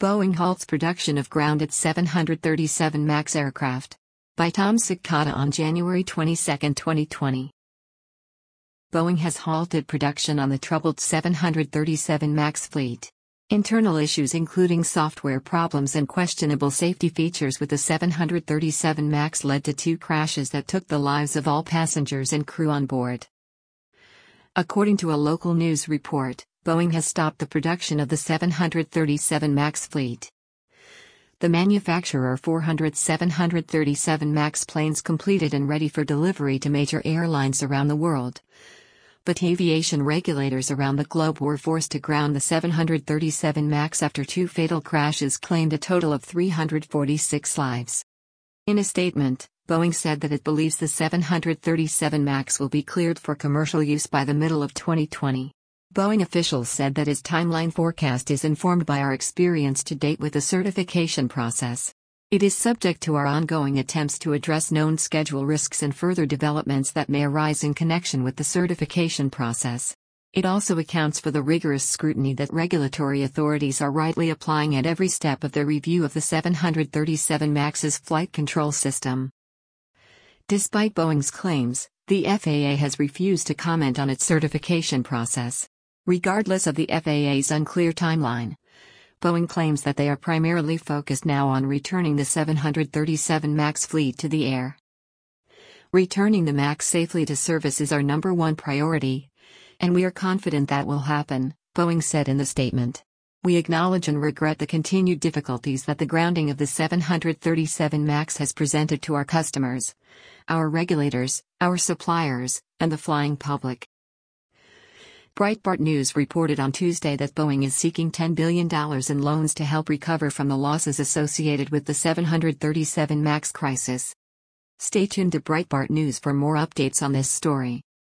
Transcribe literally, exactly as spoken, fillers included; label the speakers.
Speaker 1: Boeing halts production of grounded seven thirty-seven MAX aircraft. By Tom Sikata on January twenty-second, twenty twenty. Boeing has halted production on the troubled seven thirty-seven MAX fleet. Internal issues including software problems and questionable safety features with the seven thirty-seven MAX led to two crashes that took the lives of all passengers and crew on board. According to a local news report, Boeing has stopped the production of the seven thirty-seven MAX fleet. The manufacturer four hundred seven thirty-seven MAX planes completed and ready for delivery to major airlines around the world. But aviation regulators around the globe were forced to ground the seven thirty-seven MAX after two fatal crashes claimed a total of three hundred forty-six lives. In a statement, Boeing said that it believes the seven thirty-seven MAX will be cleared for commercial use by the middle of twenty twenty. Boeing officials said that its timeline forecast is informed by our experience to date with the certification process. It is subject to our ongoing attempts to address known schedule risks and further developments that may arise in connection with the certification process. It also accounts for the rigorous scrutiny that regulatory authorities are rightly applying at every step of their review of the seven thirty-seven MAX's flight control system. Despite Boeing's claims, the F A A has refused to comment on its certification process. Regardless of the F A A's unclear timeline, Boeing claims that they are primarily focused now on returning the seven thirty-seven MAX fleet to the air. Returning the MAX safely to service is our number one priority, and we are confident that will happen, Boeing said in the statement. We acknowledge and regret the continued difficulties that the grounding of the seven thirty-seven MAX has presented to our customers, our regulators, our suppliers, and the flying public. Breitbart News reported on Tuesday that Boeing is seeking ten billion dollars in loans to help recover from the losses associated with the seven thirty-seven MAX crisis. Stay tuned to Breitbart News for more updates on this story.